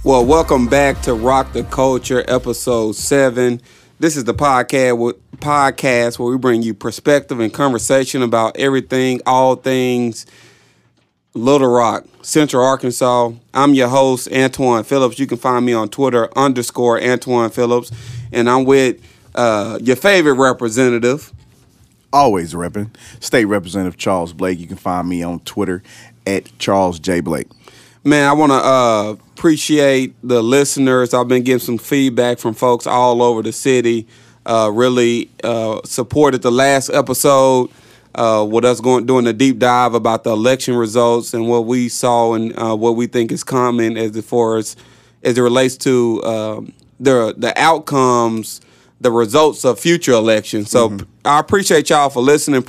Well, welcome back to Rock the Culture, episode 7. This is the podcast where we bring you perspective and conversation about everything, all things Little Rock, Central Arkansas. I'm your host, Antoine Phillips. You can find me on Twitter, _Antoine Phillips. And I'm with your favorite representative. Always repping. State Representative Charles Blake. You can find me on Twitter at Charles J. Blake. Man, I want to appreciate the listeners. I've been getting some feedback from folks all over the city. Really supported the last episode with us doing a deep dive about the election results and what we saw and what we think is coming as it relates to the outcomes, the results of future elections. So I appreciate y'all for listening.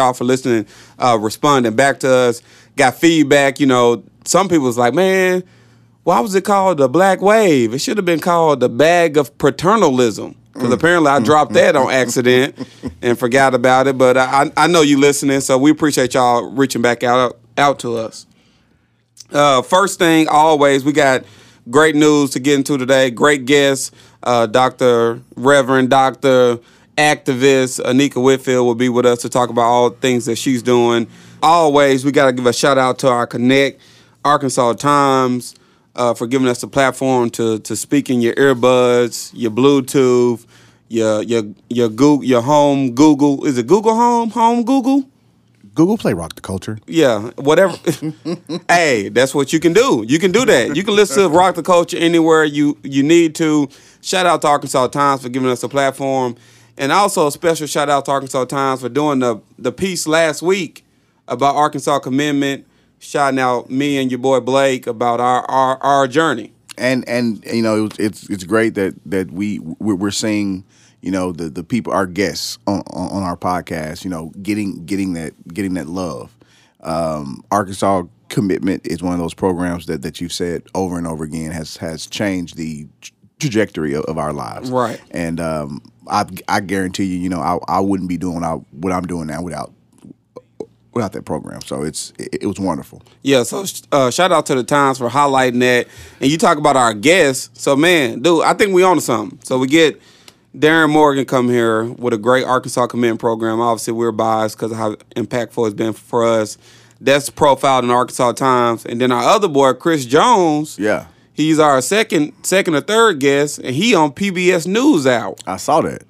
Responding back to us. Got feedback, some people was like, man, why was it called the Black Wave? It should have been called the Bag of Paternalism. Because apparently I dropped that on accident and forgot about it. But I know you listening, so we appreciate y'all reaching back out to us. First thing, always, we got great news to get into today. Great guest, Reverend Dr. Activist Anika Whitfield will be with us to talk about all the things that she's doing. Always, we got to give a shout out to our Connect Arkansas Times for giving us the platform to speak in your earbuds, your Bluetooth, your Google, your home Google. Is it Google Home? Home Google? Google Play Rock the Culture. Yeah, whatever. Hey, that's what you can do. You can do that. You can listen to Rock the Culture anywhere you need to. Shout out to Arkansas Times for giving us a platform. And also a special shout out to Arkansas Times for doing the piece last week about Arkansas commitment, shouting out me and your boy Blake about our journey. And it's great that we're seeing the people, our guests on our podcast, getting that love. Arkansas Commitment is one of those programs that you've said over and over again has changed the trajectory of our lives. Right. And I guarantee you, I wouldn't be doing what I'm doing now without that program. So it was wonderful. Yeah, so shout out to the Times for highlighting that. And you talk about our guests. So, man, dude, I think we on to something. So we get Darren Morgan come here with a great Arkansas Commitment program. Obviously, we're biased because of how impactful it's been for us. That's profiled in Arkansas Times. And then our other boy, Chris Jones. Yeah. He's our second or third guest, and he on PBS NewsHour. I saw that.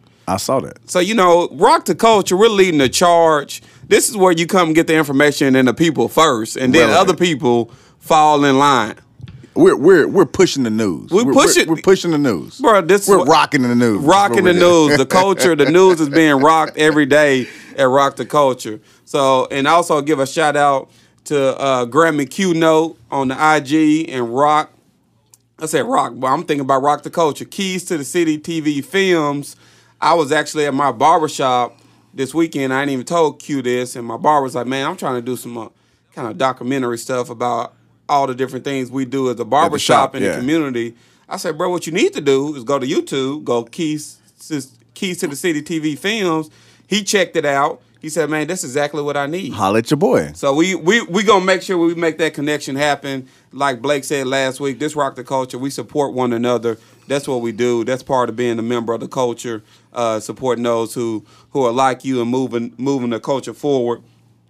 So, Rock the Culture, we're leading the charge. This is where you come and get the information and the people first, and then other people fall in line. We're pushing the news. We're pushing the news. Bro, we're rocking the news. Rocking the news. The culture, the news is being rocked every day at Rock the Culture. So, and also give a shout out to Grammy Q Note on the IG and Rock. I said Rock, but I'm thinking about Rock the Culture. Keys to the City TV Films. I was actually at my barbershop this weekend. I ain't even told Q this, and my barber's like, man, I'm trying to do some kind of documentary stuff about all the different things we do as a barbershop in the community. I said, bro, what you need to do is go to YouTube, go Keys to the City TV Films. He checked it out. He said, man, that's exactly what I need. Holla at your boy. So we going to make sure we make that connection happen. Like Blake said last week, this Rock the Culture, we support one another. That's what we do. That's part of being a member of the culture, supporting those who are like you and moving the culture forward.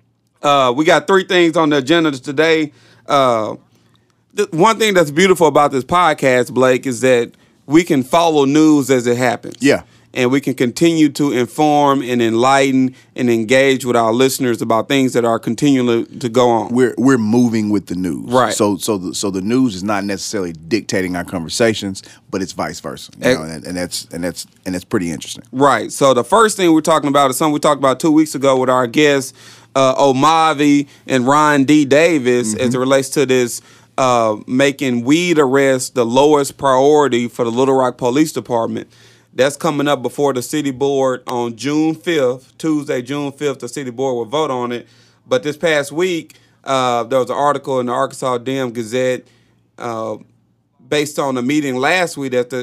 We got 3 things on the agenda today. One thing that's beautiful about this podcast, Blake, is that we can follow news as it happens. Yeah. And we can continue to inform and enlighten and engage with our listeners about things that are continuing to go on. We're moving with the news, right? So the news is not necessarily dictating our conversations, but it's vice versa, and that's pretty interesting, right? So the first thing we're talking about is something we talked about 2 weeks ago with our guests Omavi and Ron D. Davis, as it relates to this making weed arrests the lowest priority for the Little Rock Police Department. That's coming up before the city board on June 5th, Tuesday, June 5th. The city board will vote on it. But this past week, there was an article in the Arkansas Dem Gazette based on a meeting last week with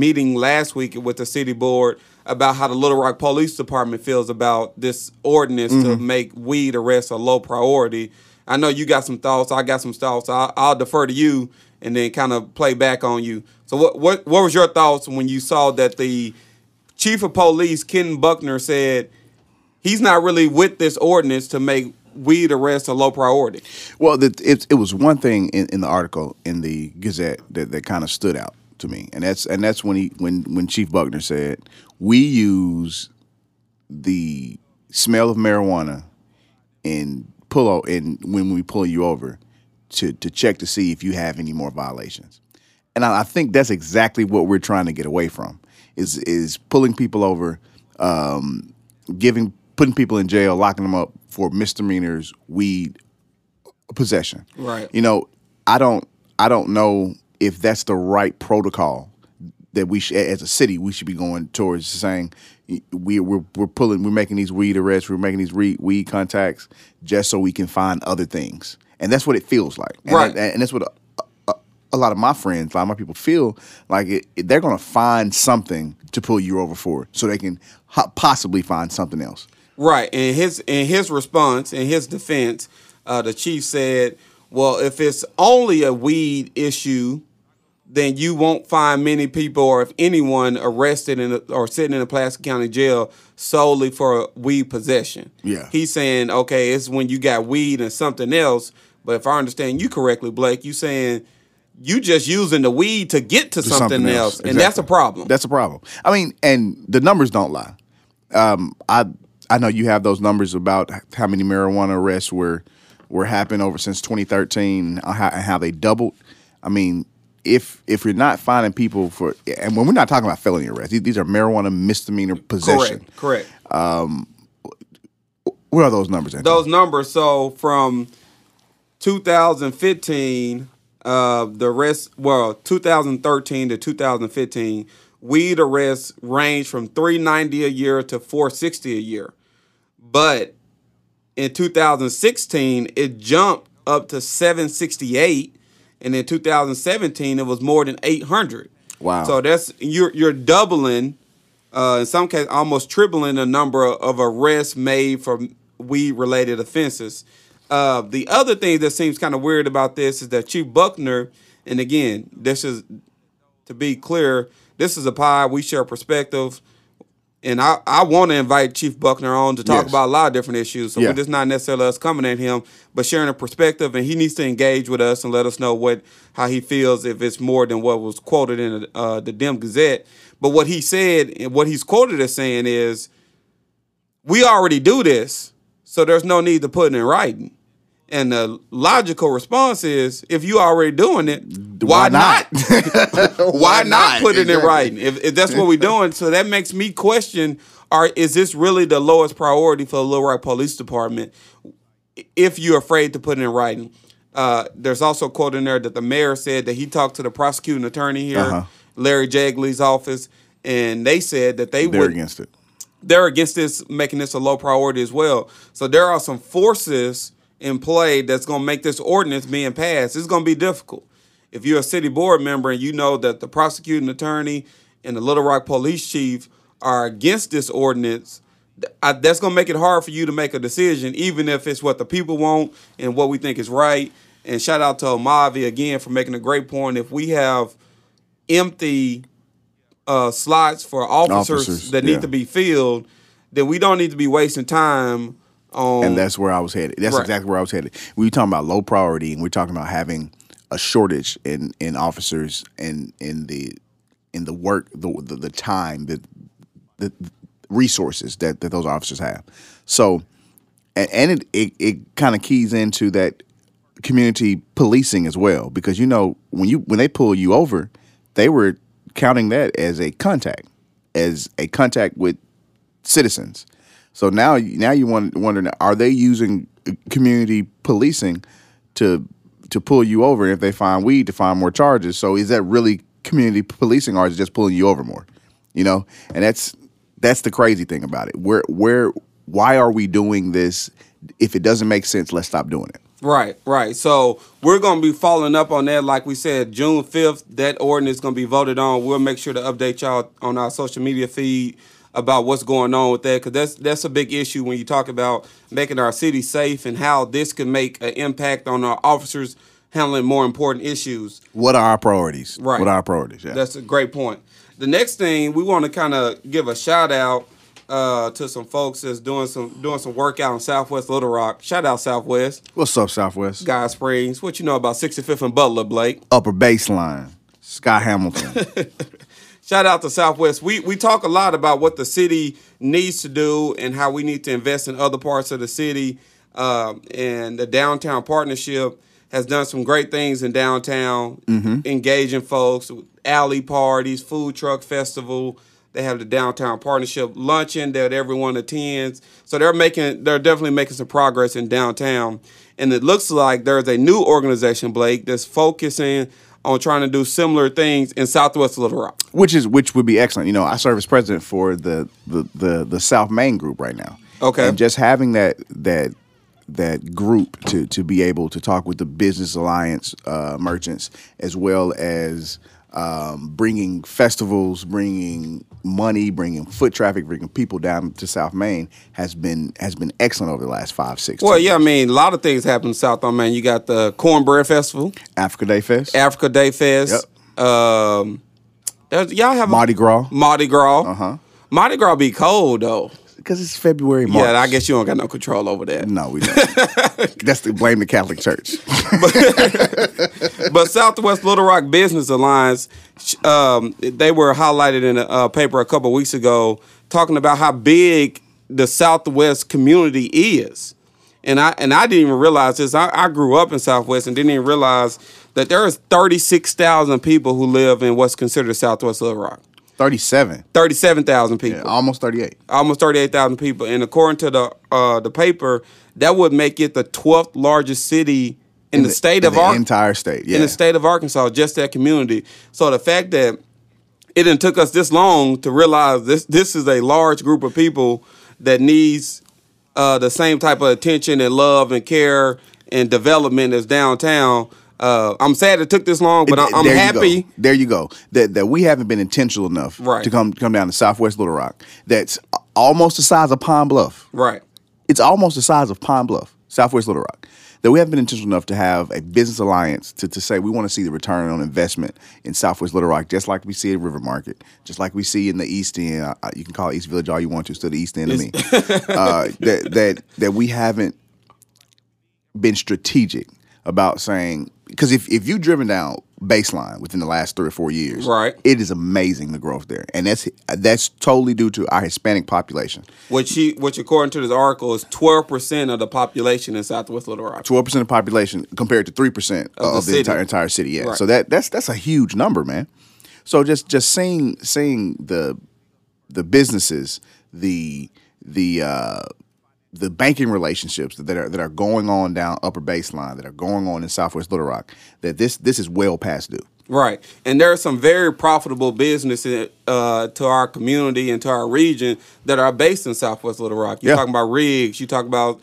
the city board about how the Little Rock Police Department feels about this ordinance to make weed arrests a low priority. I know you got some thoughts. I got some thoughts. I'll defer to you and then kind of play back on you. So what was your thoughts when you saw that the chief of police, Ken Buckner, said he's not really with this ordinance to make weed arrests a low priority? Well, it was one thing in the article in the Gazette that kind of stood out to me, and that's when Chief Buckner said we use the smell of marijuana and when we pull you over to check to see if you have any more violations. And I think that's exactly what we're trying to get away from is pulling people over, putting people in jail, locking them up for misdemeanors, weed possession. Right. You know, I don't know if that's the right protocol that we should, as a city, we should be going towards, saying we're making these weed arrests, we're making these weed contacts just so we can find other things, and that's what it feels like. And right. And that's what a lot of my friends, a lot of my people feel like they're going to find something to pull you over for, so they can possibly find something else. Right. And his response, in his defense, the chief said, well, if it's only a weed issue, then you won't find many people, or if anyone, arrested or sitting in a Pulaski County jail solely for weed possession. Yeah. He's saying, okay, it's when you got weed and something else. But if I understand you correctly, Blake, you saying you just using the weed to get to something else. Exactly. And that's a problem. That's a problem. I mean, and the numbers don't lie. I know you have those numbers about how many marijuana arrests were happening over since 2013 and how they doubled. I mean, if you're not finding people for, and when we're not talking about felony arrests, these are marijuana misdemeanor possession. Correct. What are those numbers? Anthony? Those numbers. So from 2015, 2013 to 2015, weed arrests range from 390 a year to 460 a year. But in 2016, it jumped up to 768, and in 2017, it was more than 800. Wow! So that's you're doubling, in some cases, almost tripling the number of arrests made for weed-related offenses. The other thing that seems kind of weird about this is that Chief Buckner, and again, this is, to be clear, this is a pod, we share perspective, and I want to invite Chief Buckner on to talk about a lot of different issues. So it's not necessarily us coming at him, but sharing a perspective, and he needs to engage with us and let us know how he feels, if it's more than what was quoted in the Dem Gazette. But what he said, and what he's quoted as saying is, we already do this, so there's no need to put it in writing. And the logical response is, if you already doing it, why not? Why not put it in writing? If that's what we're doing. So that makes me question, is this really the lowest priority for the Little Rock Police Department if you're afraid to put it in writing? There's also a quote in there that the mayor said that he talked to the prosecuting attorney here, Larry Jagley's office, and they said that they're against it. They're against this, making this a low priority as well. So there are some forces in play that's going to make this ordinance being passed. It's going to be difficult. If you're a city board member and you know that the prosecuting attorney and the Little Rock police chief are against this ordinance, that's going to make it hard for you to make a decision, even if it's what the people want and what we think is right. And shout out to Omavi again for making a great point. If we have empty slots for officers that need to be filled, then we don't need to be wasting time. And that's where I was headed. That's exactly where I was headed. We were talking about low priority, and we're talking about having a shortage in officers and in the work, the time, the resources that those officers have. So, and it kind of keys into that community policing as well, because when they pull you over, they were counting that as a contact with citizens. So now you wondering, are they using community policing to pull you over if they find weed to find more charges? So is that really community policing, or is it just pulling you over more? And that's the crazy thing about it. Why are we doing this? If it doesn't make sense, let's stop doing it. Right. So we're going to be following up on that. Like we said, June 5th, that ordinance is going to be voted on. We'll make sure to update y'all on our social media feed about what's going on with that, because that's a big issue when you talk about making our city safe and how this can make an impact on our officers handling more important issues. What are our priorities? Right. What are our priorities? Yeah. That's a great point. The next thing we want to kind of give a shout out to some folks that's doing some work out in Southwest Little Rock. Shout out Southwest. What's up, Southwest? Guy Springs. What you know about 65th and Butler, Blake? Upper Baseline. Scott Hamilton. Shout out to Southwest. We talk a lot about what the city needs to do and how we need to invest in other parts of the city. And the Downtown Partnership has done some great things in downtown, engaging folks, alley parties, food truck festival. They have the Downtown Partnership luncheon that everyone attends. So they're definitely making some progress in downtown. And it looks like there's a new organization, Blake, that's focusing on trying to do similar things in Southwest Little Rock. Which would be excellent. You know, I serve as president for the South Main group right now. Okay. And just having that group to be able to talk with the Business Alliance merchants, as well as bringing festivals, bringing money, bringing foot traffic, bringing people down to South Main has been excellent over the last 5-6 Well, years. yeah, I mean, a lot of things happen in South on Main. You got the Cornbread Festival, Africa Day Fest. Africa Day Fest. Yep. Y'all have Mardi Gras. Mardi Gras. Mardi Gras be cold though. Because it's February, March. Yeah, I guess you don't got no control over that. No, we don't. That's to blame the Catholic Church. But Southwest Little Rock Business Alliance, they were highlighted in a paper a couple weeks ago talking about how big the Southwest community is. And I didn't even realize this. I grew up in Southwest and didn't even realize that there is 36,000 people who live in what's considered Southwest Little Rock. 37,000 people. Yeah, almost 38. Almost 38,000 people. And according to the paper, that would make it the 12th largest city in the state of Arkansas. Entire state, yeah. In the state of Arkansas, just that community. So the fact that it didn't took us this long to realize this is a large group of people that needs the same type of attention and love and care and development as downtown. I'm sad it took this long, but I'm happy. There you go. That we haven't been intentional enough to come down to Southwest Little Rock. That's almost the size of Pine Bluff. Right. It's almost the size of Pine Bluff, Southwest Little Rock. That we haven't been intentional enough to have a business alliance to say we want to see the return on investment in Southwest Little Rock, just like we see at River Market, just like we see in the East End. You can call it East Village all you want to, still the East End to me. That we haven't been strategic about saying, because if you've driven down Baseline within the last 3 or 4 years, right, it is amazing the growth there, and that's totally due to our Hispanic population. Which according to this article is 12% of the population in Southwest Little Rock. 12% of the population compared to 3% of the entire city. Yeah, right. So that's a huge number, man. So just seeing the businesses, the banking relationships that are going on down Upper Baseline, that are going on in Southwest Little Rock, that this is well past due. Right. And there are some very profitable businesses to our community and to our region that are based in Southwest Little Rock. You're talking about Riggs. You talk about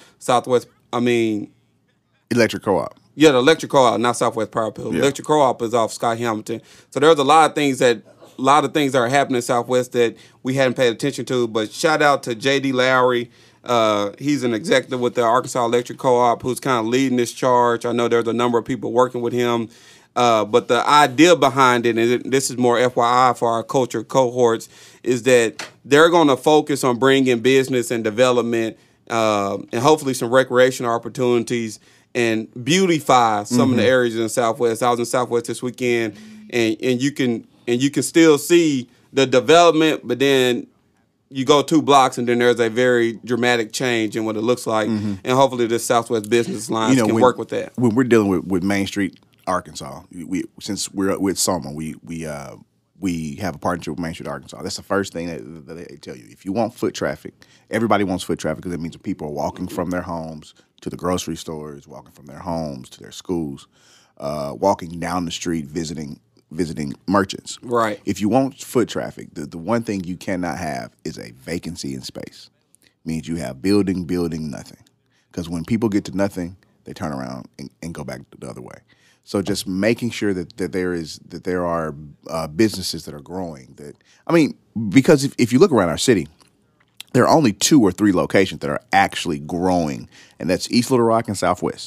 Electric Co-op. Yeah, the Electric Co-op, not Southwest Power Pill. Yeah. Electric Co-op is off Scott Hamilton. So there's a lot of things that are happening in Southwest that we hadn't paid attention to. But shout out to J.D. Lowry. He's an executive with the Arkansas Electric Co-op who's kind of leading this charge. I know there's a number of people working with him. But the idea behind it, and this is more FYI for our culture cohorts, is that they're going to focus on bringing business and development and hopefully some recreational opportunities and beautify some of the areas in the Southwest. I was in Southwest this weekend, and you can still see the development, but then you go 2 blocks and then there's a very dramatic change in what it looks like, and hopefully this Southwest Business Alliance can work with that. When we're dealing with Main Street, Arkansas, since we're with Soma, we have a partnership with Main Street, Arkansas. That's the first thing that they tell you. If you want foot traffic, everybody wants foot traffic because it means that people are walking from their homes to the grocery stores, walking from their homes to their schools, walking down the street, visiting merchants. Right. If you want foot traffic, the one thing you cannot have is a vacancy in space. Means you have building, nothing. Because when people get to nothing, they turn around and go back the other way. So just making sure that there are businesses that are growing. Because if you look around our city, there are only 2 or 3 locations that are actually growing, and that's East Little Rock and Southwest.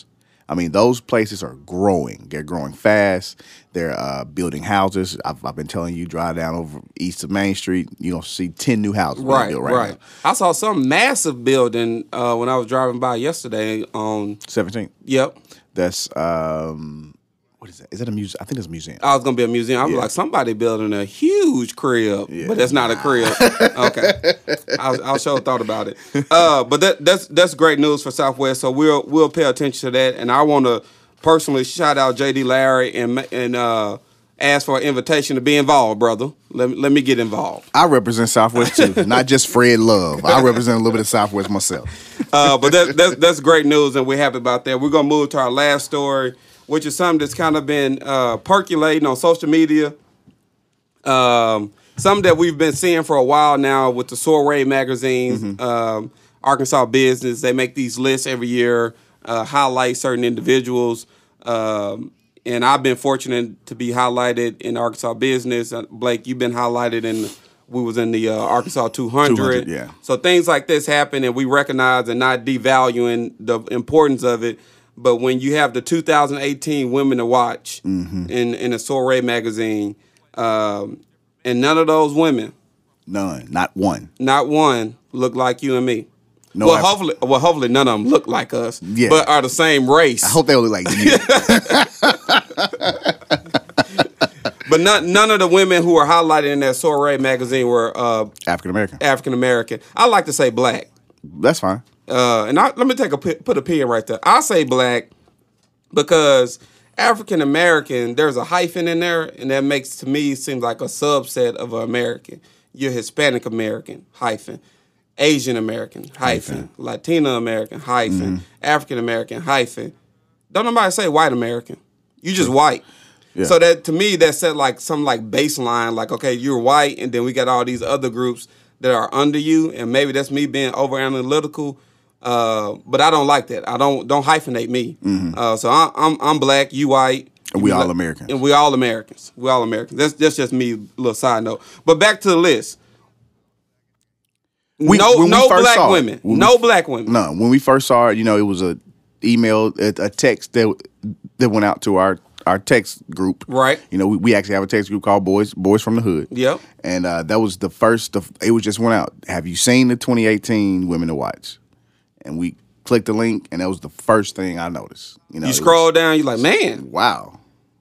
I mean, those places are growing. They're growing fast. They're building houses. I've been telling you, drive down over east of Main Street, you're going to see 10 new houses being built right now. I saw some massive building when I was driving by yesterday on 17th. Yep. That's what is that? Is that a museum? I think it's a museum. I was gonna be a museum. I was like, somebody building a huge crib, but that's not a crib. Okay, I'll sure thought about it. But that's great news for Southwest. So we'll pay attention to that. And I want to personally shout out JD Larry and ask for an invitation to be involved, brother. Let me get involved. I represent Southwest too, not just Fred Love. I represent a little bit of Southwest myself. But that's great news, and we're happy about that. We're gonna move to our last story, which is something that's kind of been percolating on social media. Something that we've been seeing for a while now with the Soiree magazines, Arkansas Business. They make these lists every year, highlight certain individuals. And I've been fortunate to be highlighted in Arkansas Business. Blake, you've been highlighted we was in the Arkansas 200. Yeah. So things like this happen, and we recognize and not devaluing the importance of it. But when you have the 2018 Women to Watch in a Soiree magazine, and none of those women, not one, look like you and me. No, hopefully none of them look like us, yeah, but are the same race. I hope they look like you. But none of the women who were highlighted in that Soiree magazine were African American. African American. I like to say black. That's fine. And let me put a pin right there. I say black because African American, there's a hyphen in there, and that makes to me seems like a subset of an American. You're Hispanic American hyphen, Asian American hyphen, Latino American hyphen, African American hyphen. Don't nobody say white American. You just white. Yeah. So that to me that set like some like baseline, like okay, you're white, and then we got all these other groups that are under you, and maybe that's me being over analytical. But I don't like that. I don't hyphenate me. So I'm black, you white, and we all Americans. And we all Americans. We all Americans. That's just me. A little side note. But back to the list. No black women. No, when we first saw it, it was a email, a text that went out to our text group. Right. We actually have a text group called Boys from the Hood. Yep. And that was the first. It was just went out. Have you seen the 2018 Women to Watch? And we clicked the link, and that was the first thing I noticed. You scroll down, you're like, man, wow.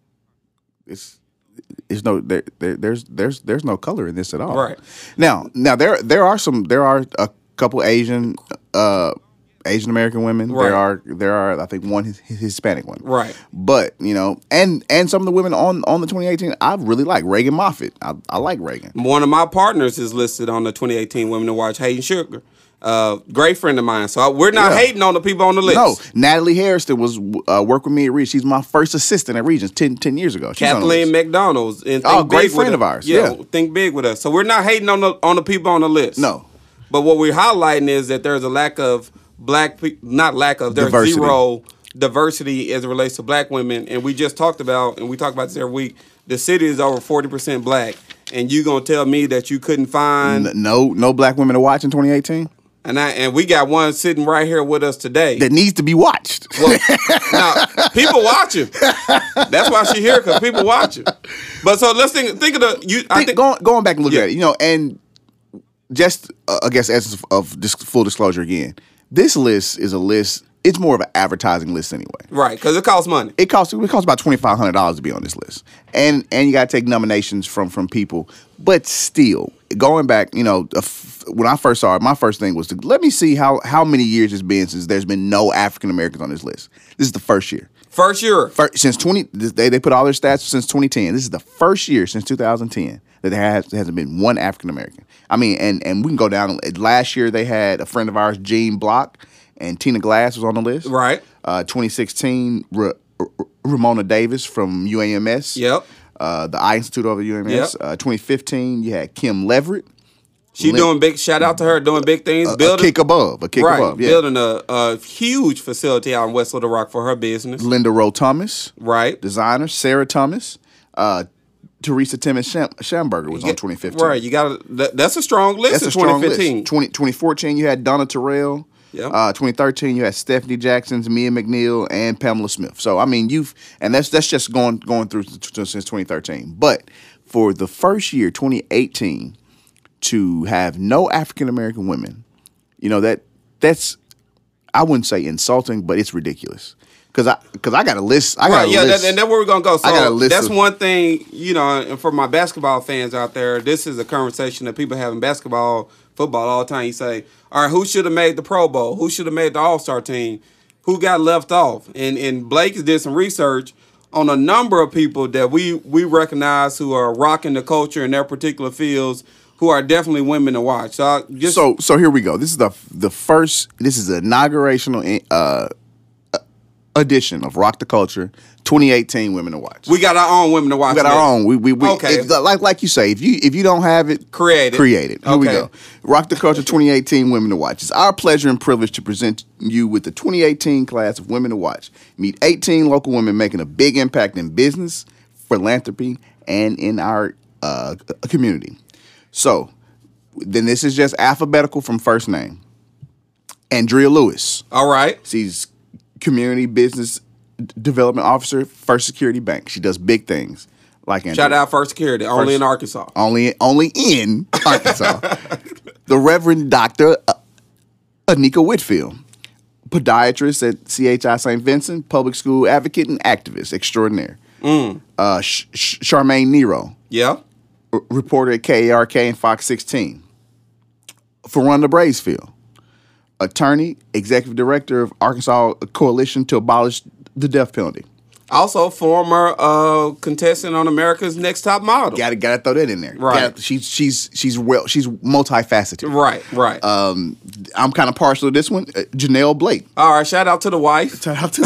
It's no there's no color in this at all. Right. Now there are a couple Asian American women. Right. There are I think one Hispanic one. Right. But and some of the women on the 2018 I really like. Reagan Moffitt. I like Reagan. One of my partners is listed on the 2018 Women to Watch, Hayden Sugar. Great friend of mine. So we're not hating on the people on the list. No, Natalie Harrison was work with me at Regents. She's my first assistant at Regents 10 years ago. She's Kathleen McDonald's. Great friend of ours. Yeah. Think big with us. So we're not hating on the people on the list. No. But what we're highlighting is that there's a lack of there's diversity. Zero diversity as it relates to black women. And we just talked about, and we talk about this every week, the city is over 40% black. And you gonna tell me that you couldn't find no black women to watch in 2018? And we got one sitting right here with us today that needs to be watched. Well, now people watching. That's why she's here, because people watching. But so let's think of going back and look at it, and just I guess essence of full disclosure again. This list is a list. It's more of an advertising list anyway. Right, because it costs money. It costs about $2,500 to be on this list, and you got to take nominations from people. But still, going back, when I first saw it, my first thing was to let me see how many years it's been since there's been no African Americans on this list. This is the first year. Since they put all their stats since 2010. This is the first year since 2010 that there hasn't been one African American. I mean, and we can go down. Last year they had a friend of ours, Gene Block, and Tina Glass was on the list. Right. 2016, Ramona Davis from UAMS. Yep. The Eye Institute over UAMS. Yep. 2015, you had Kim Leverett. She doing big. Shout out to her, doing big things. A kick above. Yeah. Building a huge facility out in West Little Rock for her business. Linda Rowe Thomas. Right. Designer. Sarah Thomas. Teresa Timmons Schamberger was on 2015. Right. That's a strong list. That's a strong 2015. List. 2014, you had Donna Terrell. Yep. 2013, you had Stephanie Jackson's, Mia McNeil, and Pamela Smith. So I mean, that's just going through since 2013. But for the first year, 2018, to have no African American women, that's I wouldn't say insulting, but it's ridiculous. Because I got a list. And that's where we're gonna go. So I got a list that's one thing, and for my basketball fans out there, this is a conversation that people have in basketball, football all the time. You say, all right, who should have made the Pro Bowl? Who should have made the All-Star team? Who got left off? And Blake did some research on a number of people that we recognize who are rocking the culture in their particular fields, who are definitely women to watch. So here we go. This is the first. This is the inaugurational edition of Rock the Culture 2018 Women to Watch. We got our own women to watch. We got our own. We okay. Like you say, if you don't have it, create it. Here we go. Rock the Culture 2018 Women to Watch. It's our pleasure and privilege to present you with the 2018 class of Women to Watch. Meet 18 local women making a big impact in business, philanthropy, and in our community. So then this is just alphabetical from first name. Andrea Lewis. All right. She's Community Business Development Officer, First Security Bank. She does big things. Like Andrea. Shout out First Security, only in Arkansas. Only in Arkansas. The Reverend Dr. Anika Whitfield, podiatrist at CHI St. Vincent, public school advocate and activist extraordinaire. Charmaine Nero. Yeah. Reporter at KARK and Fox 16. Ferranda Bracefield, attorney, executive director of Arkansas Coalition to Abolish the Death Penalty. Also, former contestant on America's Next Top Model. Gotta throw that in there. Right. She's multifaceted. Right. I'm kind of partial to this one. Janelle Blake. All right. Shout out to the wife.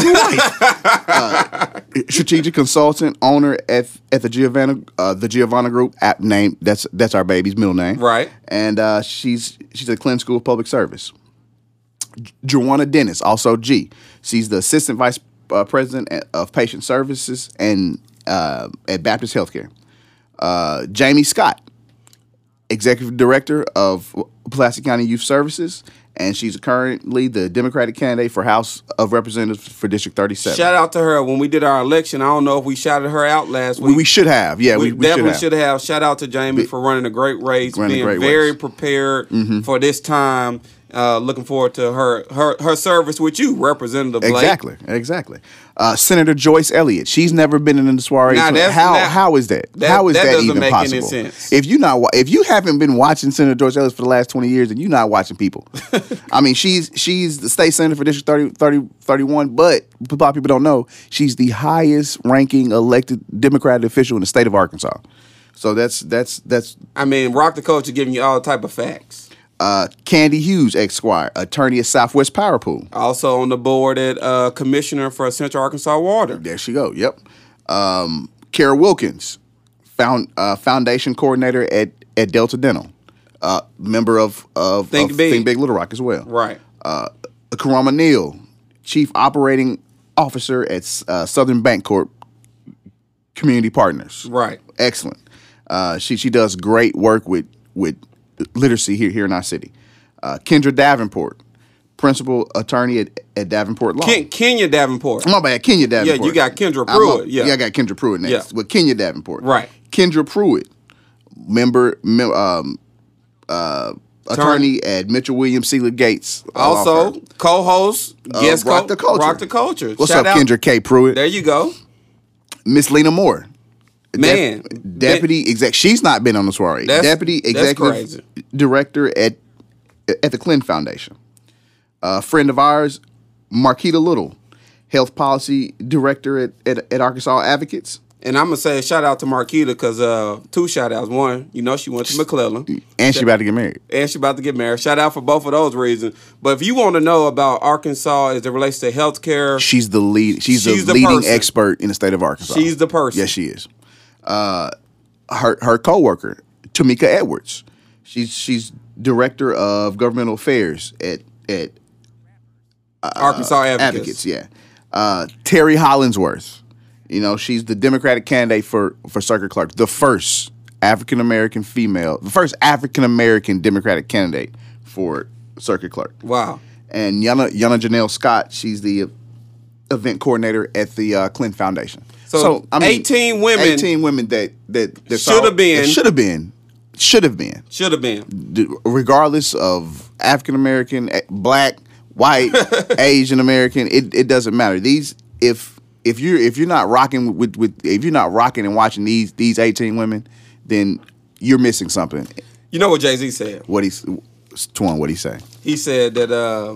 Strategic consultant, owner at the Giovanna Group. App name. That's our baby's middle name. Right. And she's at Clinton School of Public Service. Joanna Dennis, also G. She's the assistant vice president of patient services and at Baptist Healthcare. Jamie Scott, executive director of Pulaski County Youth Services, and she's currently the Democratic candidate for House of Representatives for District 37. Shout out to her. When we did our election, I don't know if we shouted her out last week. We should have. Yeah, we definitely should have. Shout out to Jamie for running a great race, being very prepared for this time. Looking forward to her service with you, Representative Blake. Exactly. Senator Joyce Elliott. She's never been in the soiree. How is that? How is that even make possible? Any sense. If you haven't been watching Senator Joyce Elliott for the last 20 years, then you're not watching people. I mean, she's the state senator for District 31, but a lot of people don't know she's the highest ranking elected Democratic official in the state of Arkansas. So that's. I mean, Rock the Culture giving you all type of facts. Candy Hughes, Esquire, attorney at Southwest Power Pool. Also on the board at Commissioner for Central Arkansas Water. There she go. Yep. Kara Wilkins, foundation coordinator at Delta Dental. Member of Think Big Little Rock as well. Right. Karama Neal, chief operating officer at Southern Bancorp Community Partners. Right. Excellent. She does great work with literacy here in our city. Kendra Davenport, principal attorney at Davenport Law. Kenya Davenport. My bad, Kenya Davenport. Yeah, you got Kendra Pruitt. I got Kendra Pruitt next. Yeah. With Kenya Davenport. Right. Kendra Pruitt, attorney at Mitchell Williams Seeley Gates. Also, co-host, guest Rock the Culture. Rock the Culture. What's up, Kendra K. Pruitt? There you go. Miss Lena Moore. Man, deputy exec. She's not been on the soiree. Deputy executive director at the Clinton Foundation. Friend of ours, Marquita Little, health policy director at Arkansas Advocates. And I'm gonna say a shout out to Marquita because 2 shout outs. One, she went to McClellan, and she about to get married. Shout out for both of those reasons. But if you want to know about Arkansas as it relates to healthcare, she's the lead. She's the leading expert in the state of Arkansas. She's the person. Yes, she is. Her coworker, Tamika Edwards. She's director of governmental affairs at Arkansas Advocates. Yeah. Terry Hollingsworth. She's the Democratic candidate for circuit clerk, the first African American female, the first African American Democratic candidate for circuit clerk. Wow. and Yana Janelle Scott, she's the event coordinator at the Clinton Foundation. So I mean, 18 women that should have been, regardless of African American, Black, white, Asian American. It doesn't matter. These if you're not rocking if you're not rocking and watching these 18 women, then you're missing something. You know what Jay-Z said? Twan, what'd he say? He said that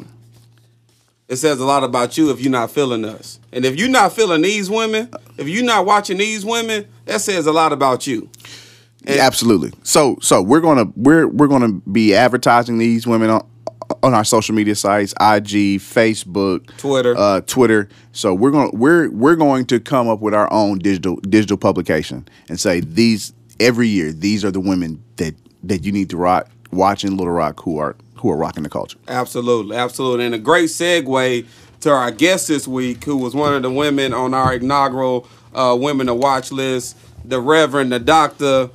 it says a lot about you if you're not feeling us. And if you're not feeling these women, if you're not watching these women, that says a lot about you. And absolutely. So we're gonna be advertising these women on our social media sites, IG, Facebook, Twitter. So we're going to come up with our own digital publication and say every year these are the women that you need to watch in Little Rock who are rocking the culture. Absolutely. And a great segue to our guest this week, who was one of the women on our inaugural Women to Watch list, the Reverend, the Dr.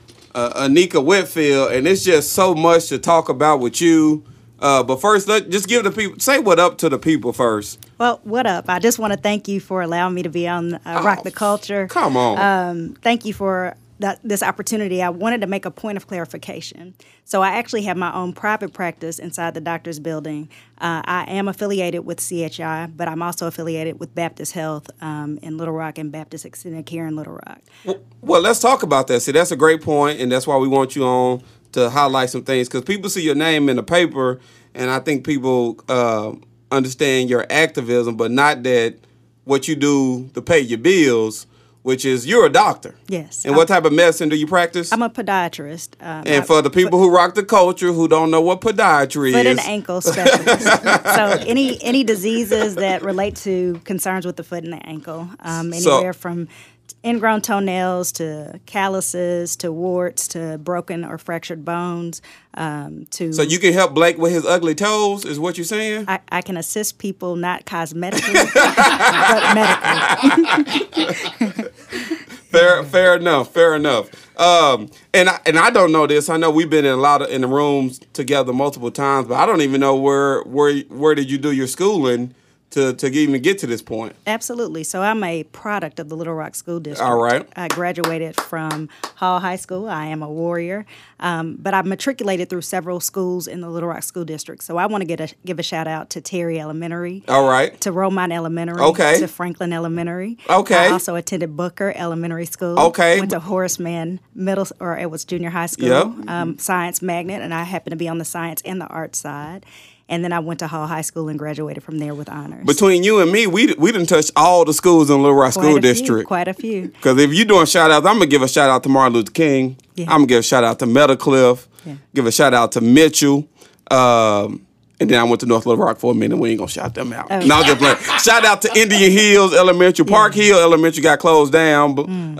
Anika Whitfield. And it's just so much to talk about with you. But first, just give the people, say what up to the people first. Well, what up? I just want to thank you for allowing me to be on Rock the Culture. Come on. Thank you for this opportunity. I wanted to make a point of clarification. So I actually have my own private practice inside the doctor's building. I am affiliated with CHI, but I'm also affiliated with Baptist Health in Little Rock and Baptist Extended Care in Little Rock. Well, let's talk about that. See, that's a great point, and that's why we want you on to highlight some things, because people see your name in the paper, and I think people understand your activism, but not that what you do to pay your bills, which is you're a doctor. Yes. And what type of medicine do you practice? I'm a podiatrist. And for the people who rock the culture who don't know what podiatry is. Foot and ankle specialist. So any diseases that relate to concerns with the foot and the ankle, anywhere from ingrown toenails to calluses to warts to broken or fractured bones So you can help Blake with his ugly toes, is what you're saying? I can assist people not cosmetically, but medically. Fair enough. And I don't know this. I know we've been in the rooms together multiple times, but I don't even know where did you do your schooling to even get to this point? Absolutely. So I'm a product of the Little Rock School District. All right. I graduated from Hall High School. I am a Warrior. But I've matriculated through several schools in the Little Rock School District. So I want to give a shout out to Terry Elementary. All right. To Rosemont Elementary. Okay. To Franklin Elementary. Okay. I also attended Booker Elementary School. Okay. Went to Horace Mann it was junior high school. Yep. Science magnet, and I happened to be on the science and the art side. And then I went to Hall High School and graduated from there with honors. Between you and me, we didn't touch all the schools in Little Rock School District. Quite a few. Because if you're doing shout-outs, I'm going to give a shout-out to Martin Luther King. Yeah. I'm going to give a shout-out to Meadowcliff. Yeah. Give a shout-out to Mitchell. And then I went to North Little Rock for a minute. We ain't going to shout them out. Oh. No, I'm just playing. Shout-out to Indian Hills Elementary. Park Hill Elementary got closed down.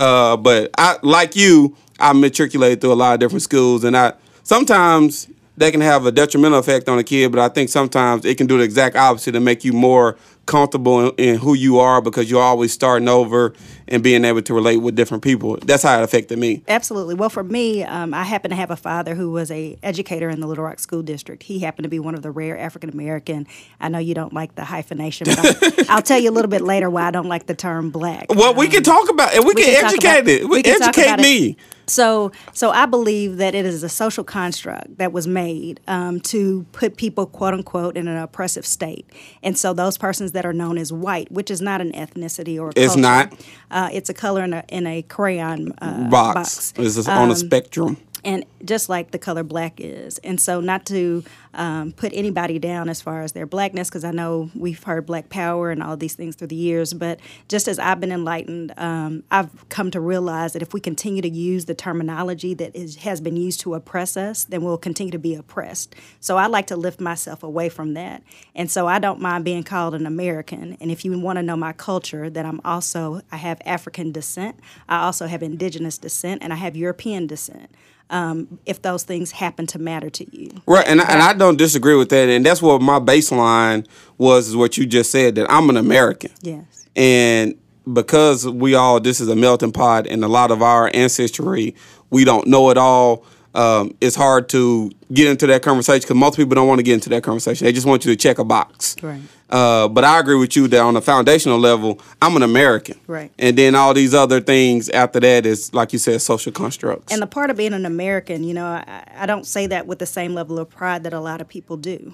But I, like you, I matriculated through a lot of different schools. And sometimes that can have a detrimental effect on a kid, but I think sometimes it can do the exact opposite and make you more comfortable in who you are because you're always starting over and being able to relate with different people. That's how it affected me. Absolutely. Well, for me, I happen to have a father who was an educator in the Little Rock School District. He happened to be one of the rare African-American. I know you don't like the hyphenation, but I'll tell you a little bit later why I don't like the term black. Well, we can talk about it. We can educate it. Educate me. So I believe that it is a social construct that was made to put people, quote unquote, in an oppressive state. And so those persons that are known as white, which is not an ethnicity or a culture. It's not. It's a color in a crayon box. It's on a spectrum. And just like the color black is. And so not to put anybody down as far as their blackness, because I know we've heard black power and all these things through the years, but just as I've been enlightened, I've come to realize that if we continue to use the terminology that has been used to oppress us, then we'll continue to be oppressed. So I like to lift myself away from that. And so I don't mind being called an American. And if you want to know my culture, that I have African descent, I also have indigenous descent, and I have European descent. If those things happen to matter to you. Right, and I don't disagree with that, and that's what my baseline was, is what you just said, that I'm an American. Yes. And because this is a melting pot, and a lot of our ancestry, we don't know it all, it's hard to get into that conversation because most people don't want to get into that conversation. They just want you to check a box. Right. But I agree with you that on a foundational level, I'm an American. Right. And then all these other things after that is, like you said, social constructs. And the part of being an American, I don't say that with the same level of pride that a lot of people do.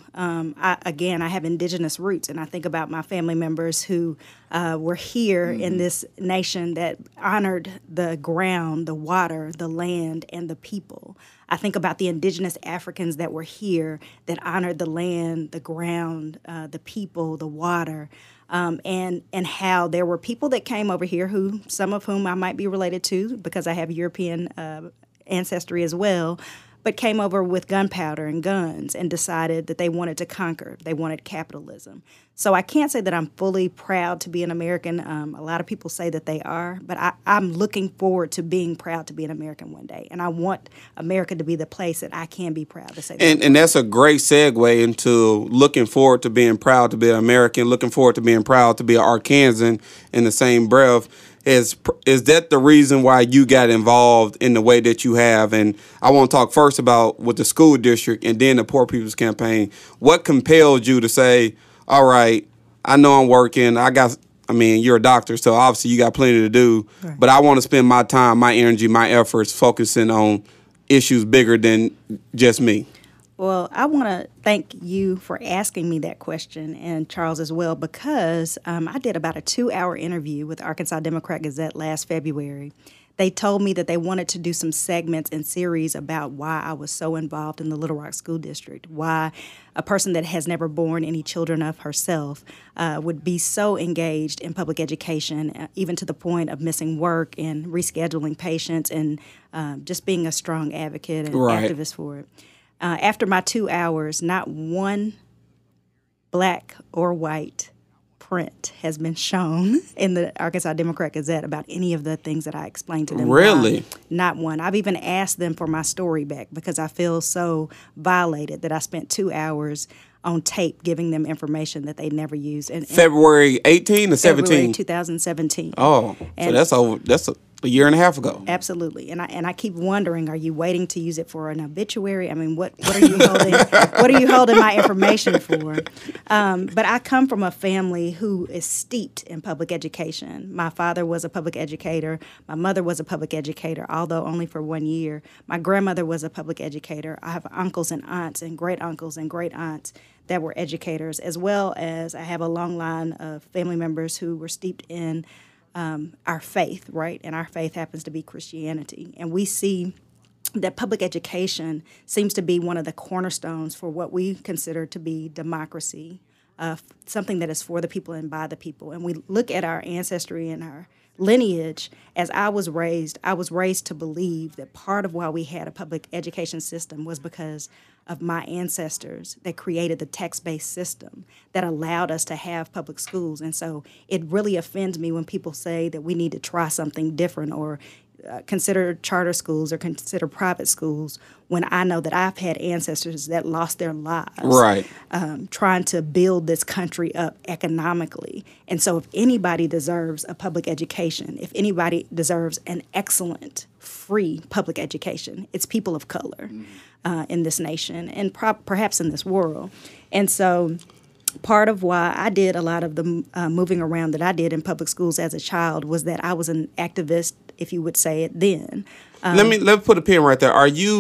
I have indigenous roots, and I think about my family members who were here in this nation that honored the ground, the water, the land, and the people. I think about the indigenous Africans that were here that honored the land, the ground, the people, the water, and how there were people that came over here who, some of whom I might be related to because I have European ancestry as well, but came over with gunpowder and guns and decided that they wanted to conquer. They wanted capitalism. So I can't say that I'm fully proud to be an American. A lot of people say that they are, but I'm looking forward to being proud to be an American one day. And I want America to be the place that I can be proud to say that. And that's a great segue into looking forward to being proud to be an American, looking forward to being proud to be an Arkansan in the same breath. Is that the reason why you got involved in the way that you have? And I want to talk first about with the school district and then the Poor People's Campaign. What compelled you to say, all right, I know I'm working. You're a doctor, so obviously you got plenty to do. Right. But I want to spend my time, my energy, my efforts focusing on issues bigger than just me. Well, I want to thank you for asking me that question, and Charles as well, because I did about a 2-hour interview with Arkansas Democrat-Gazette last February. They told me that they wanted to do some segments and series about why I was so involved in the Little Rock School District, why a person that has never born any children of herself would be so engaged in public education, even to the point of missing work and rescheduling patients and just being a strong advocate and activist for it. After my 2 hours, not one black or white print has been shown in the Arkansas Democrat-Gazette about any of the things that I explained to them. Really? Not one. I've even asked them for my story back because I feel so violated that I spent 2 hours on tape giving them information that they never used. And February 18 or 17? February 2017. Oh, so that's a year and a half ago. Absolutely. And I keep wondering, are you waiting to use it for an obituary? I mean, what are you holding? What are you holding my information for? But I come from a family who is steeped in public education. My father was a public educator. My mother was a public educator, although only for 1 year. My grandmother was a public educator. I have uncles and aunts and great uncles and great aunts that were educators, as well as I have a long line of family members who were steeped in our faith, right? And our faith happens to be Christianity. And we see that public education seems to be one of the cornerstones for what we consider to be democracy, something that is for the people and by the people. And we look at our ancestry and our lineage. As I was raised to believe that part of why we had a public education system was because of my ancestors that created the text-based system that allowed us to have public schools. And so it really offends me when people say that we need to try something different or consider charter schools or consider private schools when I know that I've had ancestors that lost their lives trying to build this country up economically. And so if anybody deserves a public education, if anybody deserves an excellent, free public education, it's people of color in this nation and perhaps in this world. And so part of why I did a lot of the moving around that I did in public schools as a child was that I was an activist, if you would say it then. Let me put a pin right there.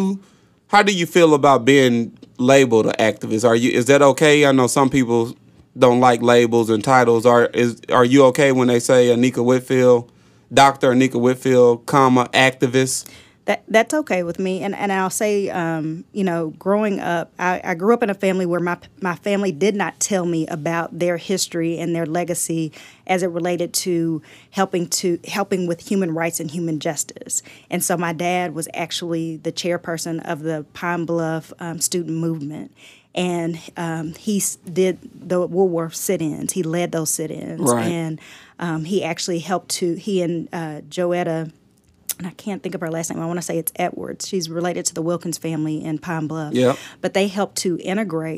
How do you feel about being labeled an activist? Is that okay? I know some people don't like labels and titles. Are you okay when they say Anika Whitfield, Dr. Anika Whitfield, activist? That's okay with me, and I'll say, growing up, I grew up in a family where my family did not tell me about their history and their legacy as it related to helping with human rights and human justice. And so my dad was actually the chairperson of the Pine Bluff student movement. And he did the Woolworth sit-ins. He led those sit-ins, and he actually helped he and Joetta, and I can't think of her last name. I want to say it's Edwards. She's related to the Wilkins family in Pine Bluff. Yep. But they helped to integrate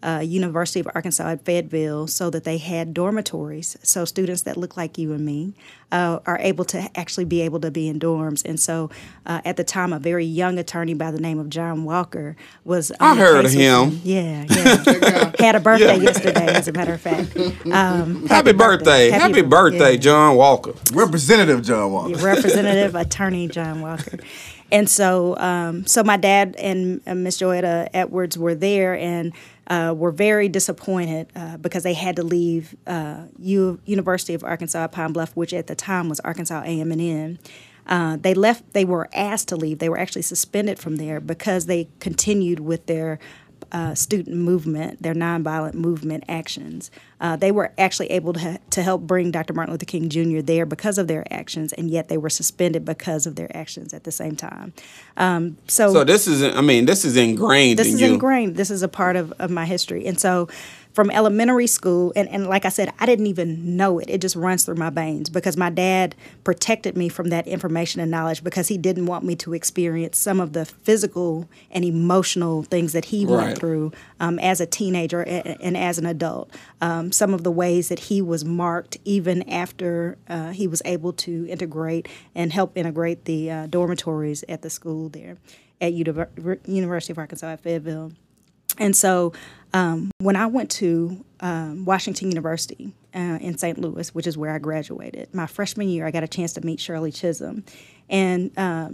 University of Arkansas at Fayetteville so that they had dormitories. So students that look like you and me are able to actually be able to be in dorms. And so at the time, a very young attorney by the name of John Walker was on I the heard of case with him. Yeah. Had a birthday yesterday, as a matter of fact. Happy birthday. Happy birthday, yeah. John Walker. Representative John Walker. Representative Attorney John Walker. And so so my dad and Miss Joetta Edwards were there and were very disappointed because they had to leave University of Arkansas at Pine Bluff, which at the time was Arkansas A&M. They left. They were asked to leave. They were actually suspended from there because they continued with their student movement, their nonviolent movement actions. They were actually able to help bring Dr. Martin Luther King Jr. there because of their actions, and yet they were suspended because of their actions at the same time. So this is, I mean, this is ingrained in you. This is ingrained. This is a part of my history. And so from elementary school, and like I said, I didn't even know it. It just runs through my veins because my dad protected me from that information and knowledge because he didn't want me to experience some of the physical and emotional things that he went through as a teenager and as an adult. Some of the ways that he was marked even after he was able to integrate and help integrate the dormitories at the school there at University of Arkansas at Fayetteville. And so when I went to Washington University in St. Louis, which is where I graduated, my freshman year, I got a chance to meet Shirley Chisholm, and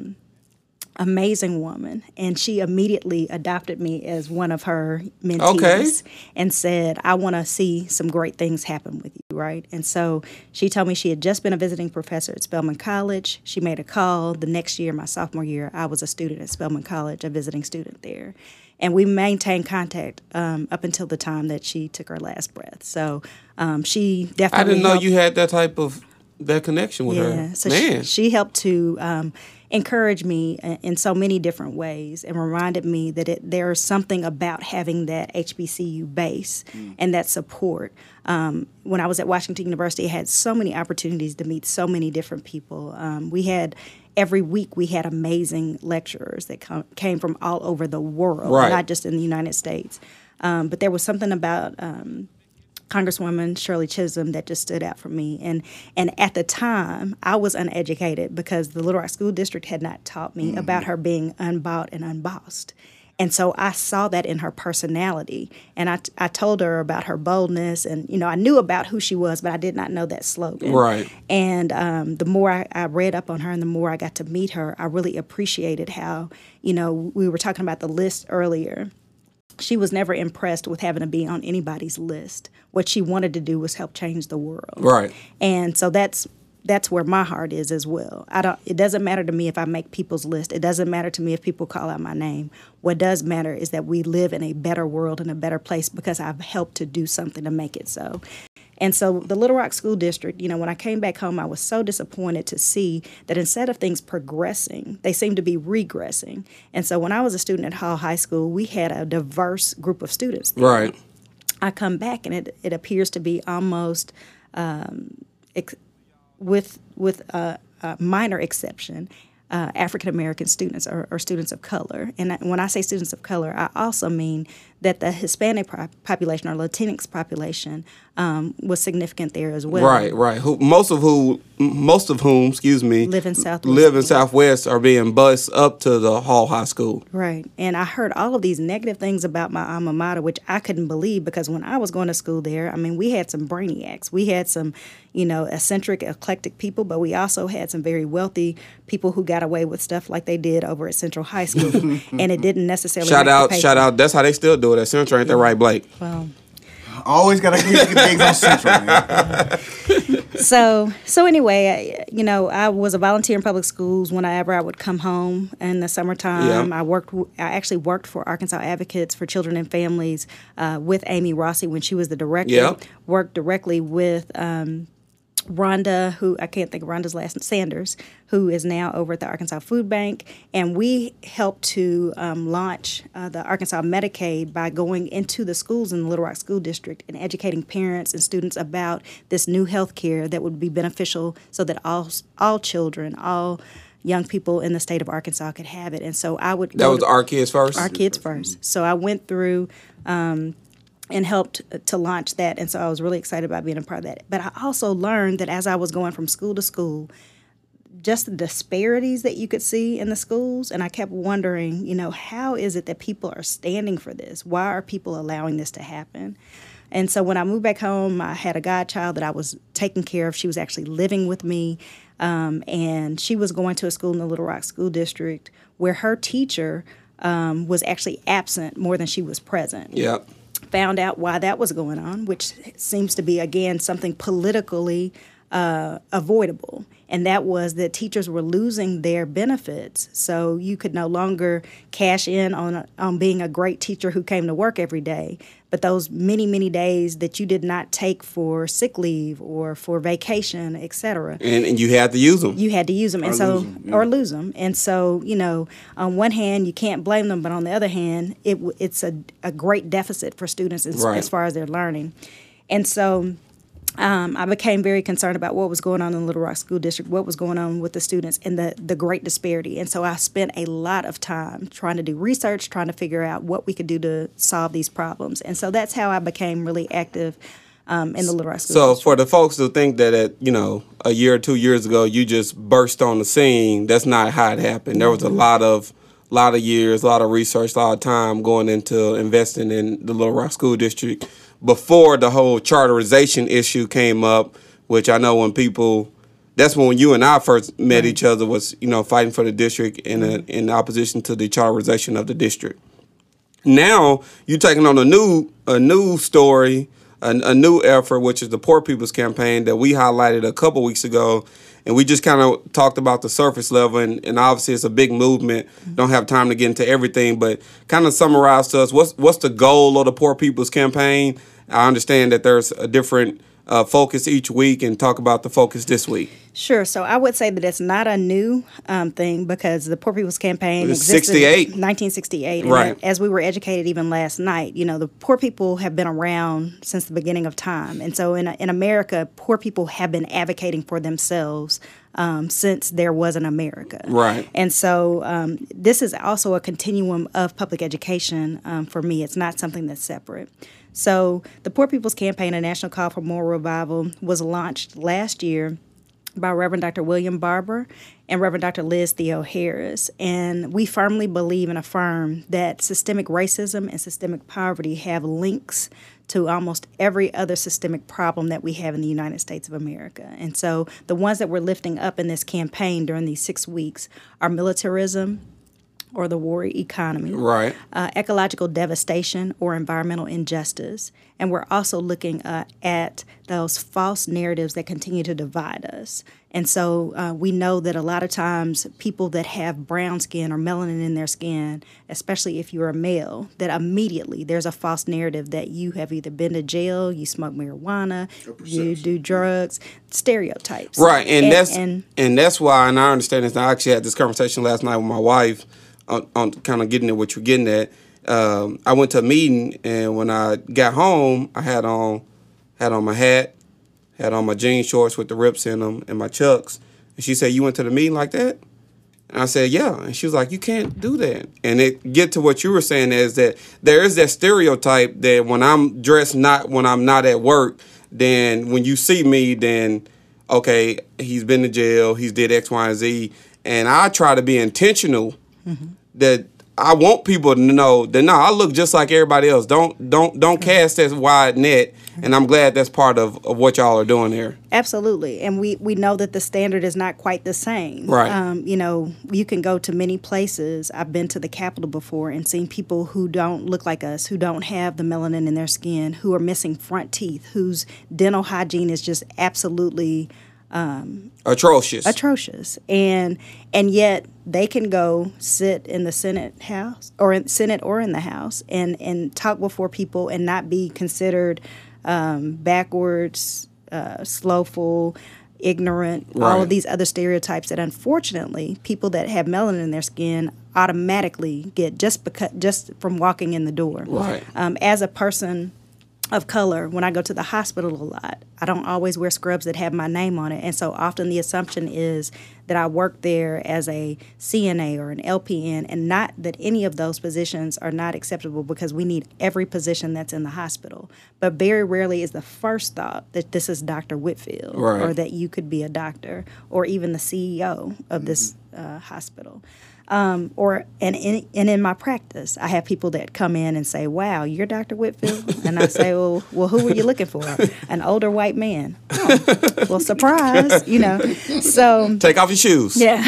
amazing woman. And she immediately adopted me as one of her mentees and said, I want to see some great things happen with you, right? And so she told me she had just been a visiting professor at Spelman College. She made a call. The next year, my sophomore year, I was a student at Spelman College, a visiting student there. And we maintained contact up until the time that she took her last breath. So she definitely I didn't know helped. you had that type of that connection with her. So Man. she helped to encourage me in so many different ways and reminded me that there's something about having that HBCU base and that support. When I was at Washington University, I had so many opportunities to meet so many different people. Every week we had amazing lecturers that came from all over the world, not just in the United States. But there was something about Congresswoman Shirley Chisholm that just stood out for me. And at the time, I was uneducated because the Little Rock School District had not taught me about her being unbought and unbossed. And so I saw that in her personality. And I told her about her boldness. And, you know, I knew about who she was, but I did not know that slogan. Right. And the more I read up on her and the more I got to meet her, I really appreciated how, you know, we were talking about the list earlier. She was never impressed with having to be on anybody's list. What she wanted to do was help change the world. Right. And so that's where my heart is as well. It doesn't matter to me if I make people's list. It doesn't matter to me if people call out my name. What does matter is that we live in a better world and a better place because I've helped to do something to make it so. And so the Little Rock School District, you know, when I came back home, I was so disappointed to see that instead of things progressing, they seemed to be regressing. And so when I was a student at Hall High School, we had a diverse group of students there. Right. I come back and it appears to be almost with a minor exception, African American students or students of color. And when I say students of color, I also mean that the Hispanic population or Latinx population was significant there as well. Right. Most of whom, live in Southwest are being bused up to the Hall High School. Right. And I heard all of these negative things about my alma mater, which I couldn't believe because when I was going to school there, I mean, we had some brainiacs. We had some, you know, eccentric, eclectic people, but we also had some very wealthy people who got away with stuff like they did over at Central High School. And it didn't necessarily Shout out. That's how they still do it at Central. Ain't that right, Blake? Well, always got to keep things on Central, man. So anyway, you know, I was a volunteer in public schools whenever I would come home in the summertime. Yeah. I actually worked for Arkansas Advocates for Children and Families with Amy Rossi when she was the director. Yeah. Worked directly with Rhonda, who I can't think of Rhonda's last name, Sanders, who is now over at the Arkansas Food Bank. And we helped to launch the Arkansas Medicaid by going into the schools in the Little Rock School District and educating parents and students about this new health care that would be beneficial so that all children, all young people in the state of Arkansas could have it. And so I would That was Our Kids First? Our Kids First. So I went through and helped to launch that. And so I was really excited about being a part of that. But I also learned that as I was going from school to school, just the disparities that you could see in the schools. And I kept wondering, how is it that people are standing for this? Why are people allowing this to happen? And so when I moved back home, I had a godchild that I was taking care of. She was actually living with me. And she was going to a school in the Little Rock School District where her teacher was actually absent more than she was present. Yep. Found out why that was going on, which seems to be, again, something politically avoidable. And that was that teachers were losing their benefits. So you could no longer cash in on being a great teacher who came to work every day. But those many, many days that you did not take for sick leave or for vacation, et cetera. And you had to use them. You had to use them. Or lose them. And so, on one hand, you can't blame them. But on the other hand, it's a great deficit for students as far as their learning. And so I became very concerned about what was going on in the Little Rock School District, what was going on with the students, and the great disparity. And so I spent a lot of time trying to do research, trying to figure out what we could do to solve these problems. And so that's how I became really active in the Little Rock School District. So for the folks who think that a year or 2 years ago you just burst on the scene, that's not how it happened. There was a lot of years, a lot of research, a lot of time going into investing in the Little Rock School District before the whole charterization issue came up, which I know that's when you and I first met each other, was, fighting for the district in opposition to the charterization of the district. Now you're taking on a new story, a new effort, which is the Poor People's Campaign that we highlighted a couple weeks ago. And we just kind of talked about the surface level, and obviously it's a big movement. Don't have time to get into everything, but kind of summarize to us what's the goal of the Poor People's Campaign. I understand that there's a different focus each week, and talk about the focus this week. Sure. So I would say that it's not a new thing, because the Poor People's Campaign existed in 1968. Right. And as we were educated even last night, the poor people have been around since the beginning of time. And so in America, poor people have been advocating for themselves since there was an America. Right. And so this is also a continuum of public education for me. It's not something that's separate. So the Poor People's Campaign, a national call for moral revival, was launched last year by Reverend Dr. William Barber and Reverend Dr. Liz Theo Harris. And we firmly believe and affirm that systemic racism and systemic poverty have links to almost every other systemic problem that we have in the United States of America. And so the ones that we're lifting up in this campaign during these 6 weeks are militarism, or the war economy, right? Ecological devastation or environmental injustice. And we're also looking at those false narratives that continue to divide us. And so we know that a lot of times people that have brown skin or melanin in their skin, especially if you're a male, that immediately there's a false narrative that you have either been to jail, you smoke marijuana, you do drugs, stereotypes. Right, and that's why, and I understand this. I actually had this conversation last night with my wife, on kind of getting at what you're getting at. I went to a meeting, and when I got home, I had on my hat, had on my jean shorts with the rips in them, and my Chucks. And she said, "You went to the meeting like that?" And I said, "Yeah." And she was like, "You can't do that." And it get to what you were saying, is that there is that stereotype that when I'm dressed, when I'm not at work, then when you see me, then okay, he's been to jail, he's did X, Y, and Z. And I try to be intentional. Mm-hmm. That I want people to know that no, I look just like everybody else. Don't cast that wide net. And I'm glad that's part of what y'all are doing here. Absolutely. And we know that the standard is not quite the same. Right. You can go to many places. I've been to the Capitol before and seen people who don't look like us, who don't have the melanin in their skin, who are missing front teeth, whose dental hygiene is just absolutely atrocious, and yet they can go sit in the Senate House or in the House and talk before people and not be considered backwards, slowful, ignorant, right. All of these other stereotypes that unfortunately people that have melanin in their skin automatically get just from walking in the door. Right. As a person of color, when I go to the hospital a lot, I don't always wear scrubs that have my name on it. And so often the assumption is that I work there as a CNA or an LPN, and not that any of those positions are not acceptable, because we need every position that's in the hospital. But very rarely is the first thought that this is Dr. Whitfield, right, or that you could be a doctor, or even the CEO of this hospital. And in my practice, I have people that come in and say, "Wow, you're Dr. Whitfield?" And I say, well, who were you looking for? An older white man. Oh, well, surprise, So take off your shoes. Yeah.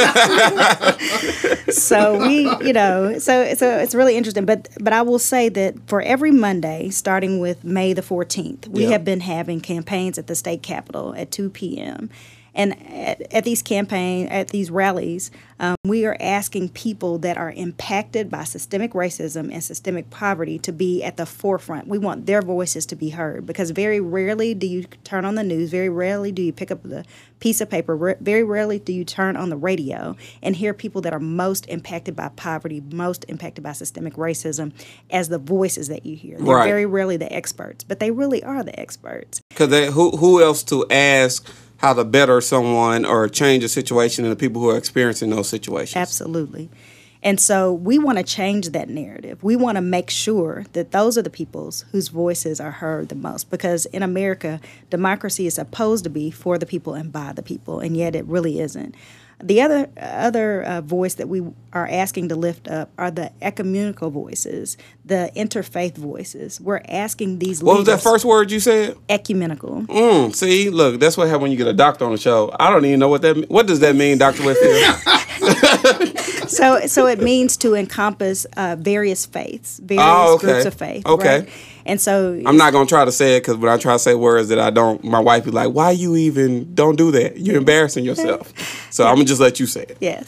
So so it's really interesting. But I will say that for every Monday, starting with May the 14th, we have been having campaigns at the state capitol at 2 p.m. And at these rallies, we are asking people that are impacted by systemic racism and systemic poverty to be at the forefront. We want their voices to be heard, because very rarely do you turn on the news, very rarely do you pick up the piece of paper, very rarely do you turn on the radio and hear people that are most impacted by poverty, most impacted by systemic racism as the voices that you hear. They're very rarely the experts, but they really are the experts. Because who else to ask how to better someone or change a situation than the people who are experiencing those situations? Absolutely. And so we want to change that narrative. We want to make sure that those are the peoples whose voices are heard the most, because in America, democracy is supposed to be for the people and by the people, and yet it really isn't. The other voice that we are asking to lift up are the ecumenical voices, the interfaith voices. We're asking these leaders. What was that first word you said? Ecumenical. See, look, that's what happens when you get a doctor on the show. I don't even know what that means. What does that mean, Dr. Whitfield? So it means to encompass various faiths, various groups of faith. Okay. Right? And so I'm not going to try to say it, because when I try to say words that I don't, my wife be like, why you even don't do that? You're embarrassing yourself. So I'm going to just let you say it. Yeah.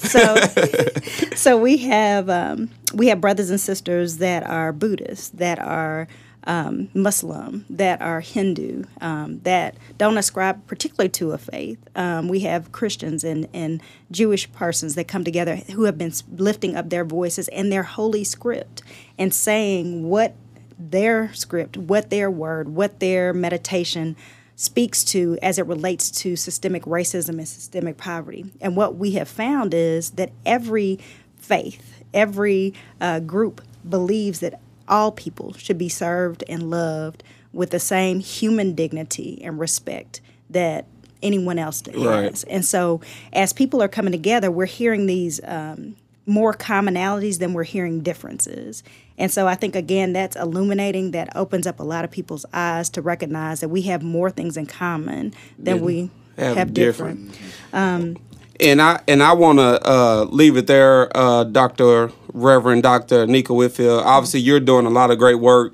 So we have brothers and sisters that are Buddhist, that are Muslim, that are Hindu, that don't ascribe particularly to a faith. We have Christians and Jewish persons that come together who have been lifting up their voices and their holy script and saying what their script, what their word, what their meditation speaks to as it relates to systemic racism and systemic poverty. And what we have found is that every faith, every group believes that all people should be served and loved with the same human dignity and respect that anyone else has. Right. And so as people are coming together, we're hearing these more commonalities than we're hearing differences. And so I think, again, that's illuminating. That opens up a lot of people's eyes to recognize that we have more things in common than we have different. And I want to leave it there, Reverend Dr. Anika Whitfield. Obviously, you're doing a lot of great work.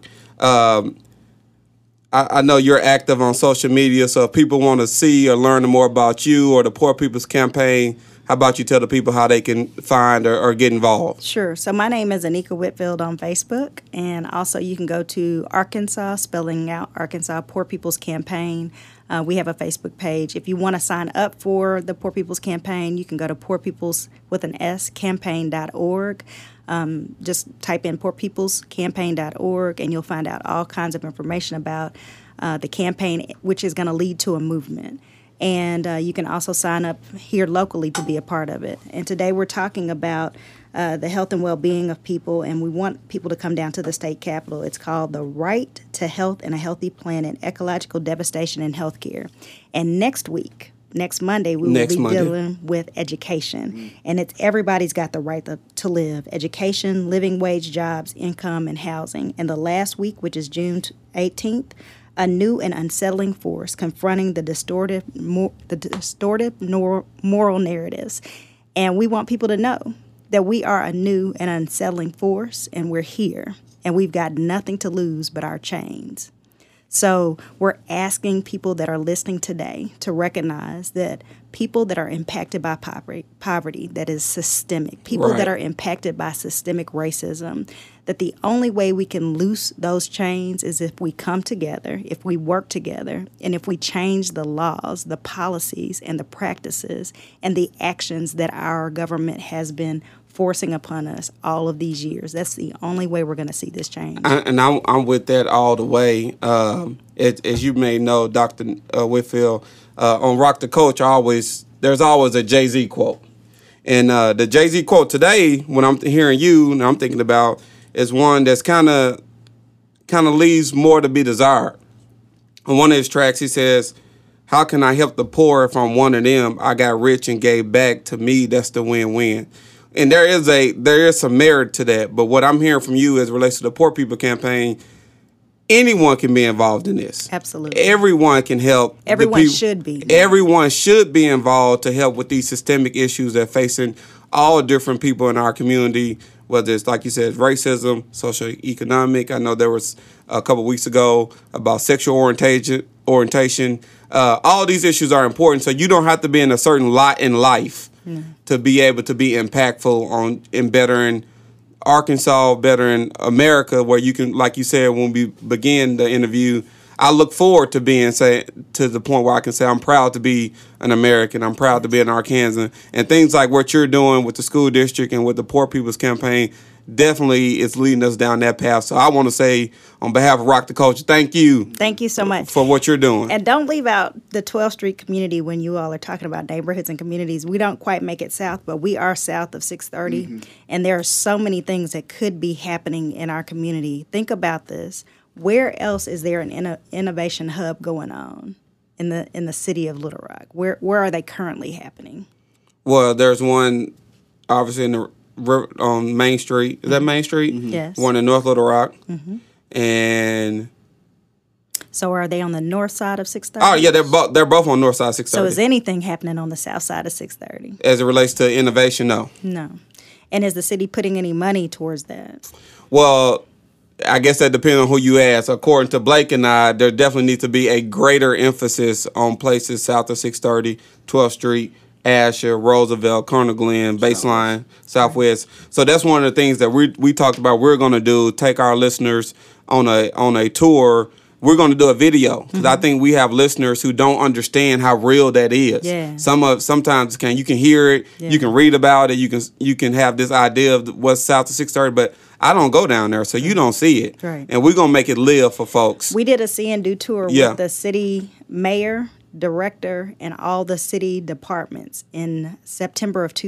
I know you're active on social media, so if people want to see or learn more about you or the Poor People's Campaign, how about you tell the people how they can find or get involved? Sure. So my name is Anika Whitfield on Facebook, and also you can go to Arkansas, spelling out Arkansas Poor People's Campaign. We have a Facebook page. If you want to sign up for the Poor People's Campaign, you can go to poorpeoplescampaign.org. Just type in poorpeoplescampaign.org, and you'll find out all kinds of information about the campaign, which is going to lead to a movement. And you can also sign up here locally to be a part of it. And today we're talking about the health and well-being of people, and we want people to come down to the state capitol. It's called The Right to Health and a Healthy Planet, Ecological Devastation in Healthcare. And next Monday, we will be dealing with education. And it's everybody's got the right to live. Education, living wage jobs, income, and housing. And the last week, which is June 18th, a new and unsettling force confronting the distorted moral narratives. And we want people to know that we are a new and unsettling force, and we're here, and we've got nothing to lose but our chains. So we're asking people that are listening today to recognize that people that are impacted by poverty that is systemic, people that are impacted by systemic racism, that the only way we can loose those chains is if we come together, if we work together, and if we change the laws, the policies, and the practices, and the actions that our government has been forcing upon us all of these years. That's the only way we're going to see this change. I'm with that all the way. As you may know, Dr. Whitfield, on Rock the Coach, there's always a Jay-Z quote. And the Jay-Z quote today, when I'm hearing you and I'm thinking about, is one that's kind of leaves more to be desired. On one of his tracks, he says, "How can I help the poor if I'm one of them? I got rich and gave back. To me, that's the win-win." And there is some merit to that. But what I'm hearing from you as it relates to the Poor People Campaign, anyone can be involved in this. Absolutely. Everyone can help. Everyone should be. Everyone should be involved to help with these systemic issues that are facing all different people in our community, whether it's, like you said, racism, socioeconomic. I know there was a couple weeks ago about sexual orientation. All these issues are important, so you don't have to be in a certain lot in life to be able to be impactful in bettering Arkansas, bettering America, where you can, like you said when we began the interview, I look forward to being to the point where I can say I'm proud to be an American. I'm proud to be an Arkansan. And things like what you're doing with the school district and with the Poor People's Campaign definitely is leading us down that path. So I want to say, on behalf of Rock the Culture, thank you. Thank you so much for what you're doing. And don't leave out the 12th Street community when you all are talking about neighborhoods and communities. We don't quite make it south, but we are south of 630. And there are so many things that could be happening in our community. Think about this. Where else is there an innovation hub going on in the city of Little Rock? Where are they currently happening? Well, there's one obviously on Main Street. Is that Main Street? Yes. One in North Little Rock. And so are they on the north side of 630? Oh yeah, they're both on north side of 630. So is anything happening on the south side of 630? As it relates to innovation, no. No. And is the city putting any money towards that? Well, I guess that depends on who you ask. According to Blake and I, there definitely needs to be a greater emphasis on places south of 630, 12th Street, Asher, Roosevelt, Colonel Glenn, Baseline, Southwest. So that's one of the things that we talked about we're going to do, take our listeners on a tour. We're going to do a video because I think we have listeners who don't understand how real that is. Yeah. Sometimes you can hear it, you can read about it, you can have this idea of what's south of 630, but I don't go down there, so you don't see it. Right. And we're going to make it live for folks. We did a See and Do tour with the city mayor, director, and all the city departments in September of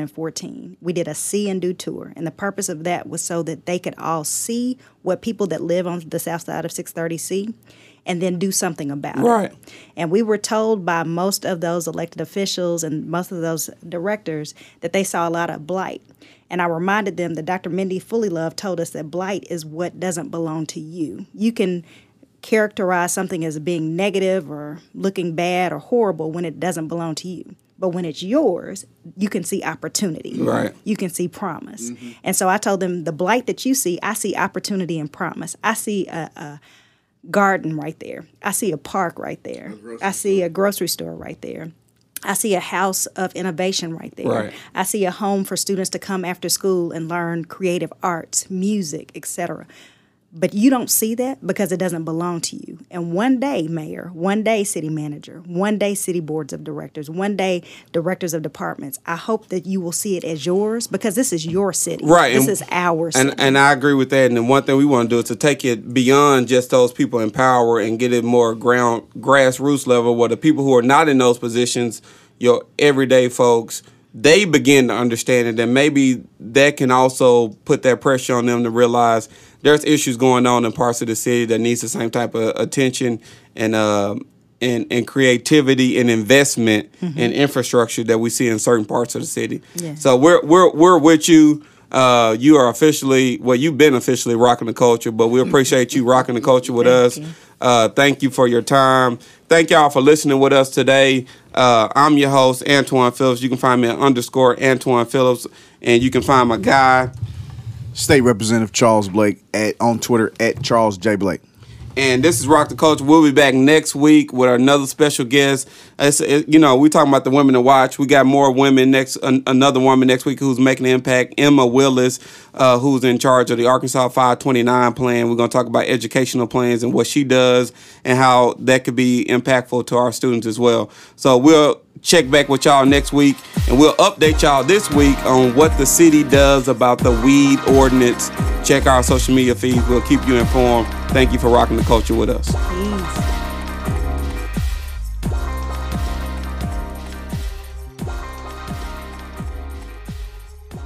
2014. We did a See and Do tour, and the purpose of that was so that they could all see what people that live on the south side of 630 see, and then do something about it. And we were told by most of those elected officials and most of those directors that they saw a lot of blight. And I reminded them that Dr. Mindy Fullilove told us that blight is what doesn't belong to you. You can characterize something as being negative or looking bad or horrible when it doesn't belong to you. But when it's yours, you can see opportunity. Right. You can see promise. And so I told them, the blight that you see, I see opportunity and promise. I see a garden right there. I see a park right there. I see a grocery store right there. I see a house of innovation right there. Right. I see a home for students to come after school and learn creative arts, music, etc. But you don't see that because it doesn't belong to you. And one day, mayor, one day, city manager, one day, city boards of directors, one day, directors of departments, I hope that you will see it as yours because this is your city. Right. This is our city. And I agree with that. And the one thing we want to do is to take it beyond just those people in power and get it more grassroots level where the people who are not in those positions, your everyday folks, they begin to understand it. And maybe that can also put that pressure on them to realize there's issues going on in parts of the city that needs the same type of attention and creativity and investment in infrastructure that we see in certain parts of the city. Yeah. So we're with you. You are officially, well, you've been officially rocking the culture, but we appreciate you rocking the culture with us. Thank you for your time. Thank y'all for listening with us today. I'm your host, Antoine Phillips. You can find me at _Antoine Phillips, and you can find my guy, State Representative Charles Blake, on Twitter at Charles J. Blake. And this is Rock the Culture. We'll be back next week with another special guest. We talking about the women to watch. We got more women another woman next week who's making an impact. Emma Willis, who's in charge of the Arkansas 529 plan. We're going to talk about educational plans and what she does and how that could be impactful to our students as well. So we'll check back with y'all next week, and we'll update y'all this week on what the city does about the weed ordinance. Check our social media feeds. We'll keep you informed. Thank you for rocking the culture with us. Peace.